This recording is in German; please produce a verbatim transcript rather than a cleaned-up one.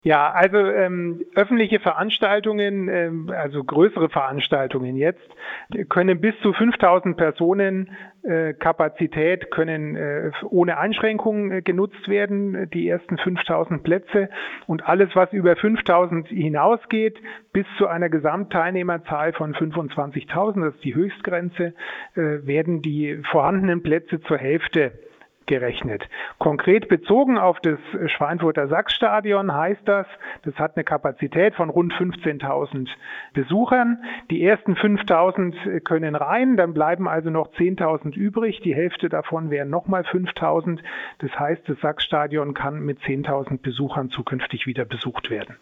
Ja, also ähm, öffentliche Veranstaltungen, ähm, also größere Veranstaltungen jetzt, können bis zu fünftausend Personen äh, Kapazität können äh, ohne Einschränkungen äh, genutzt werden, die ersten fünftausend Plätze, und alles, was über fünftausend hinausgeht, bis zu einer Gesamtteilnehmerzahl von fünfundzwanzigtausend, das ist die Höchstgrenze, äh, werden die vorhandenen Plätze zur Hälfte gerechnet. Konkret bezogen auf das Schweinfurter Sachsstadion heißt das, das hat eine Kapazität von rund fünfzehntausend Besuchern. Die ersten fünftausend können rein, dann bleiben also noch zehntausend übrig. Die Hälfte davon wären nochmal fünftausend. Das heißt, das Sachsstadion kann mit zehntausend Besuchern zukünftig wieder besucht werden.